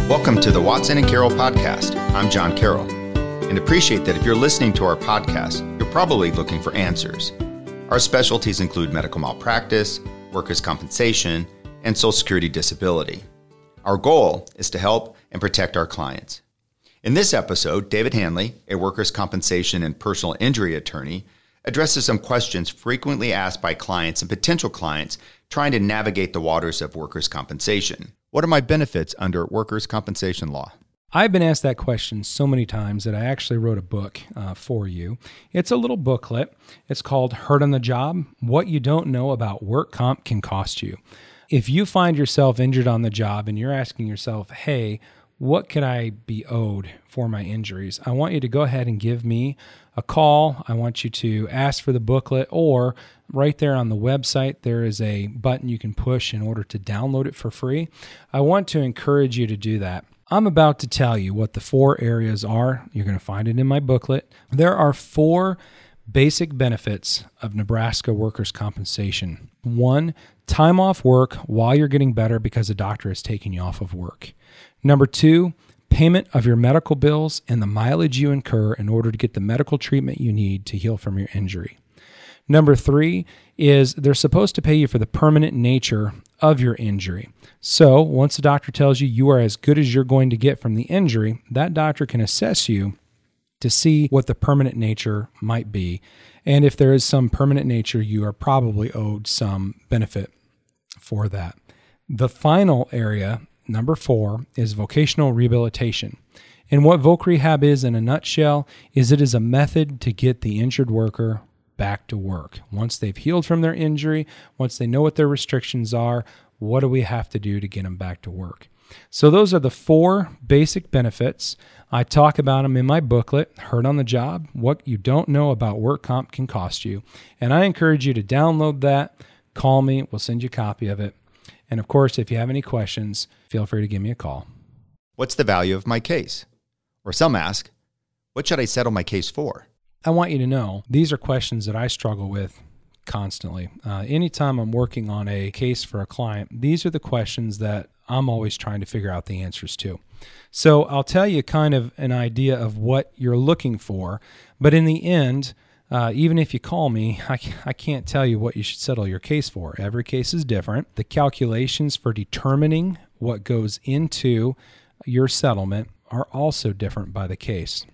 Welcome to the Watson and Carroll podcast. I'm John Carroll, and appreciate that if you're listening to our podcast, you're probably looking for answers. Our specialties include medical malpractice, workers' compensation, and Social Security disability. Our goal is to help and protect our clients. In this episode, David Hanley, a workers' compensation and personal injury attorney, addresses some questions frequently asked by clients and potential clients trying to navigate the waters of workers' compensation. What are my benefits under workers' compensation law? I've been asked that question so many times that I actually wrote a book for you. It's a little booklet. It's called Hurt on the Job: What You Don't Know About Work Comp Can Cost You. If you find yourself injured on the job and you're asking yourself, hey, what could I be owed for my injuries? I want you to go ahead and give me a call. I want you to ask for the booklet, or right there on the website, there is a button you can push in order to download it for free. I want to encourage you to do that. I'm about to tell you what the 4 areas are. You're going to find it in my booklet. There are 4 basic benefits of Nebraska workers' compensation. 1, time off work while you're getting better because a doctor is taking you off of work. Number 2, payment of your medical bills and the mileage you incur in order to get the medical treatment you need to heal from your injury. Number 3 is they're supposed to pay you for the permanent nature of your injury. So once the doctor tells you you are as good as you're going to get from the injury, that doctor can assess you to see what the permanent nature might be. And if there is some permanent nature, you are probably owed some benefit for that. The final area, number 4, is vocational rehabilitation. And what voc rehab is in a nutshell is it is a method to get the injured worker back to work. Once they've healed from their injury, once they know what their restrictions are, what do we have to do to get them back to work? So those are the 4 basic benefits. I talk about them in my booklet, Hurt on the Job: What You Don't Know About Work Comp Can Cost You. And I encourage you to download that, call me, we'll send you a copy of it. And of course, if you have any questions, feel free to give me a call. What's the value of my case? Or some ask, what should I settle my case for? I want you to know these are questions that I struggle with constantly. Anytime I'm working on a case for a client, these are the questions that I'm always trying to figure out the answers to. So I'll tell you kind of an idea of what you're looking for, but in the end, even if you call me, I can't tell you what you should settle your case for. Every case is different. The calculations for determining what goes into your settlement are also different by the case.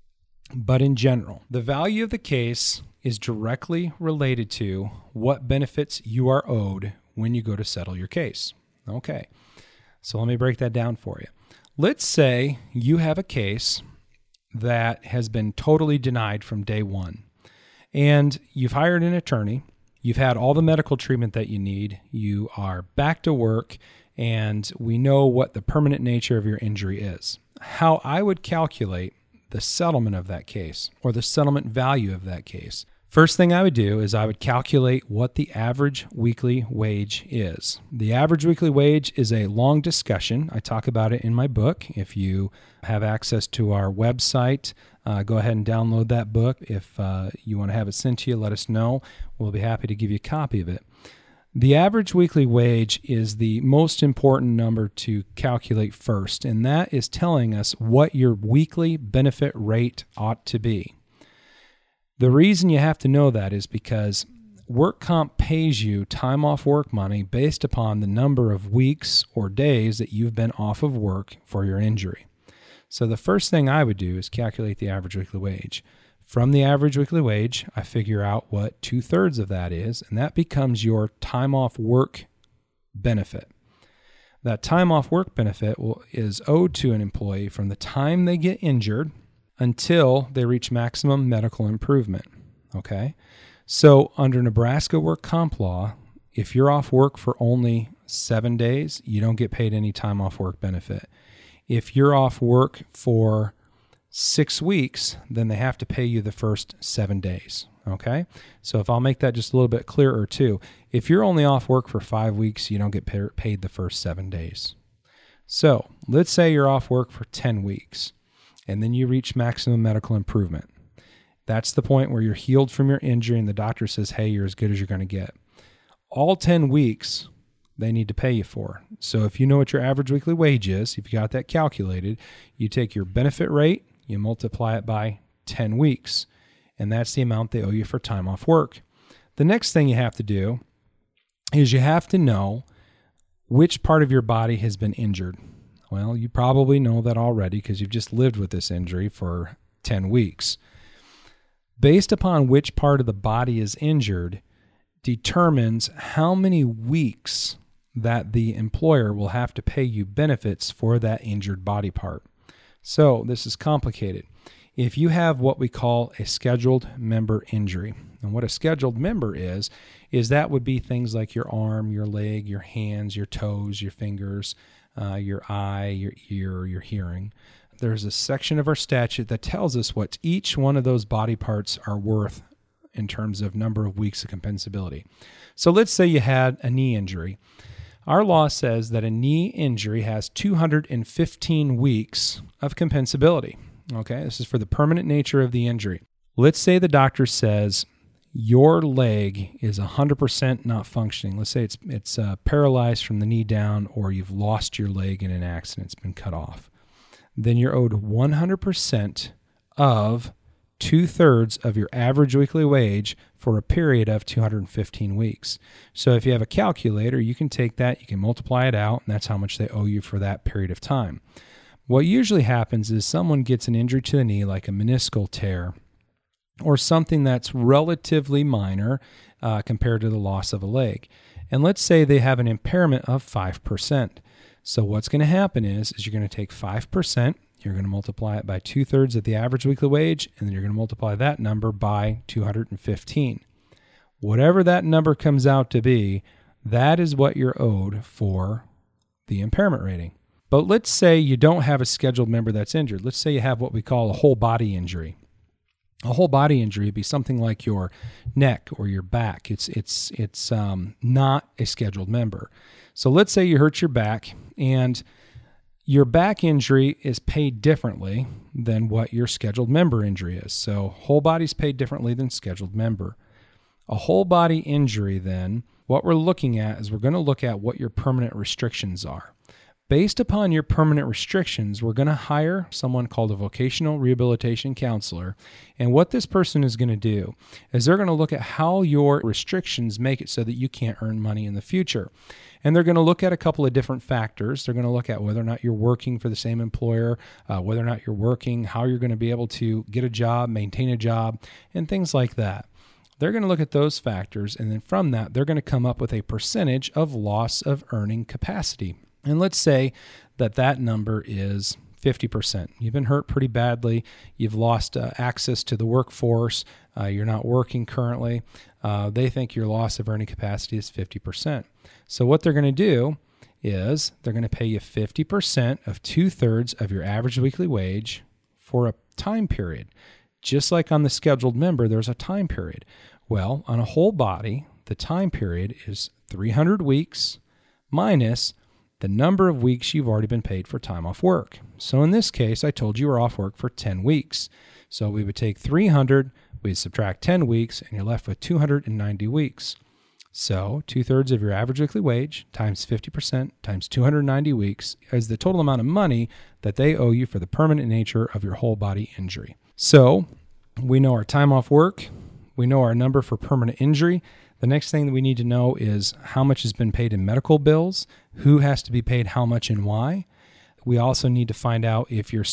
But in general, the value of the case is directly related to what benefits you are owed when you go to settle your case. Okay, so let me break that down for you. Let's say you have a case that has been totally denied from day one, and you've hired an attorney, you've had all the medical treatment that you need, you are back to work, and we know what the permanent nature of your injury is. How I would calculate the settlement of that case, or the settlement value of that case. First thing I would do is I would calculate what the average weekly wage is. The average weekly wage is a long discussion. I talk about it in my book. If you have access to our website, go ahead and download that book. If you want to have it sent to you, let us know. We'll be happy to give you a copy of it. The average weekly wage is the most important number to calculate first, and that is telling us what your weekly benefit rate ought to be. The reason you have to know that is because work comp pays you time off work money based upon the number of weeks or days that you've been off of work for your injury. So the first thing I would do is calculate the average weekly wage. From the average weekly wage, I figure out what 2/3 of that is, and that becomes your time off work benefit. That time off work benefit is owed to an employee from the time they get injured until they reach maximum medical improvement. Okay? So under Nebraska work comp law, if you're off work for only 7 days, you don't get paid any time off work benefit. If you're off work for 6 weeks, then they have to pay you the first 7 days, okay? So if I'll make that just a little bit clearer too, if you're only off work for 5 weeks, you don't get paid the first 7 days. So let's say you're off work for 10 weeks, and then you reach maximum medical improvement. That's the point where you're healed from your injury and the doctor says, hey, you're as good as you're going to get. All 10 weeks they need to pay you for. So if you know what your average weekly wage is, if you got that calculated, you take your benefit rate, you multiply it by 10 weeks, and that's the amount they owe you for time off work. The next thing you have to do is you have to know which part of your body has been injured. Well, you probably know that already because you've just lived with this injury for 10 weeks. Based upon which part of the body is injured determines how many weeks that the employer will have to pay you benefits for that injured body part. So this is complicated. If you have what we call a scheduled member injury, and what a scheduled member is that would be things like your arm, your leg, your hands, your toes, your fingers, your eye, your ear, your hearing. There's a section of our statute that tells us what each one of those body parts are worth in terms of number of weeks of compensability. So let's say you had a knee injury. Our law says that a knee injury has 215 weeks of compensability. Okay, this is for the permanent nature of the injury. Let's say the doctor says your leg is 100% not functioning. Let's say it's paralyzed from the knee down, or you've lost your leg in an accident, it's been cut off. Then you're owed 100% of 2/3 of your average weekly wage for a period of 215 weeks. So if you have a calculator, you can take that, you can multiply it out, and that's how much they owe you for that period of time. What usually happens is someone gets an injury to the knee, like a meniscal tear, or something that's relatively minor compared to the loss of a leg. And let's say they have an impairment of 5%. So what's going to happen is you're going to take 5%, you're going to multiply it by 2/3 of the average weekly wage, and then you're going to multiply that number by 215. Whatever that number comes out to be, that is what you're owed for the impairment rating. But let's say you don't have a scheduled member that's injured. Let's say you have what we call a whole body injury. A whole body injury would be something like your neck or your back. It's not a scheduled member. So let's say you hurt your back, and your back injury is paid differently than what your scheduled member injury is. So whole body's paid differently than scheduled member. A whole body injury, then, what we're looking at is we're going to look at what your permanent restrictions are. Based upon your permanent restrictions, we're going to hire someone called a vocational rehabilitation counselor. And what this person is going to do is they're going to look at how your restrictions make it so that you can't earn money in the future. And they're going to look at a couple of different factors. They're going to look at whether or not you're working for the same employer, whether or not you're working, how you're going to be able to get a job, maintain a job, and things like that. They're going to look at those factors, and then from that, they're going to come up with a percentage of loss of earning capacity. And let's say that number is 50%. You've been hurt pretty badly. You've lost access to the workforce. You're not working currently. They think your loss of earning capacity is 50%. So what they're going to do is they're going to pay you 50% of 2/3 of your average weekly wage for a time period. Just like on the scheduled member, there's a time period. Well, on a whole body, the time period is 300 weeks minus the number of weeks you've already been paid for time off work. So in this case, I told you were off work for 10 weeks. So we would take 300, we'd subtract 10 weeks, and you're left with 290 weeks. So 2/3 of your average weekly wage times 50% times 290 weeks is the total amount of money that they owe you for the permanent nature of your whole body injury. So we know our time off work. We know our number for permanent injury. The next thing that we need to know is how much has been paid in medical bills, who has to be paid how much and why. We also need to find out if you're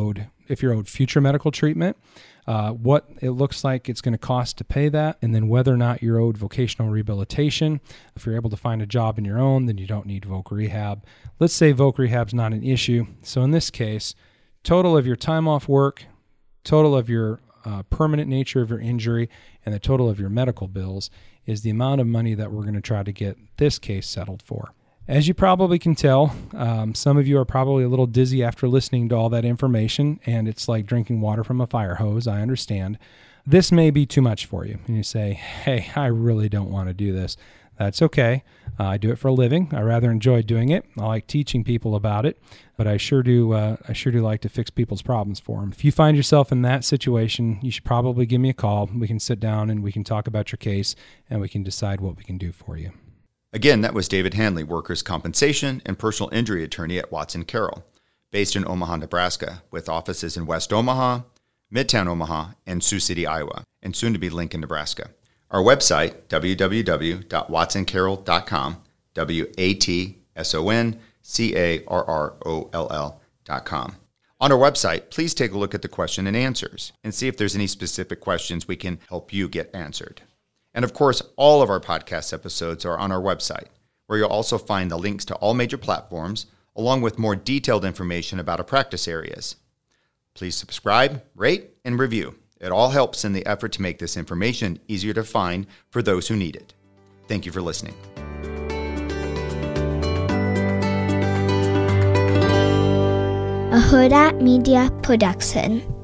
owed future medical treatment, what it looks like it's going to cost to pay that, and then whether or not you're owed vocational rehabilitation. If you're able to find a job on your own, then you don't need voc rehab. Let's say voc rehab's not an issue. So in this case, total of your time off work, total of your permanent nature of your injury, and the total of your medical bills is the amount of money that we're going to try to get this case settled for. As you probably can tell, some of you are probably a little dizzy after listening to all that information, and it's like drinking water from a fire hose. I understand. This may be too much for you, and you say, hey, I really don't want to do this. That's okay. I do it for a living. I rather enjoy doing it. I like teaching people about it, but I sure do like to fix people's problems for them. If you find yourself in that situation, you should probably give me a call. We can sit down and we can talk about your case, and we can decide what we can do for you. Again, that was David Hanley, workers' compensation and personal injury attorney at Watson Carroll, based in Omaha, Nebraska, with offices in West Omaha, Midtown Omaha, and Sioux City, Iowa, and soon to be Lincoln, Nebraska. Our website, www.watsoncarroll.com, WATSONCARROLL.com. On our website, please take a look at the question and answers and see if there's any specific questions we can help you get answered. And of course, all of our podcast episodes are on our website, where you'll also find the links to all major platforms, along with more detailed information about our practice areas. Please subscribe, rate, and review. It all helps in the effort to make this information easier to find for those who need it. Thank you for listening. A Huda Media Production.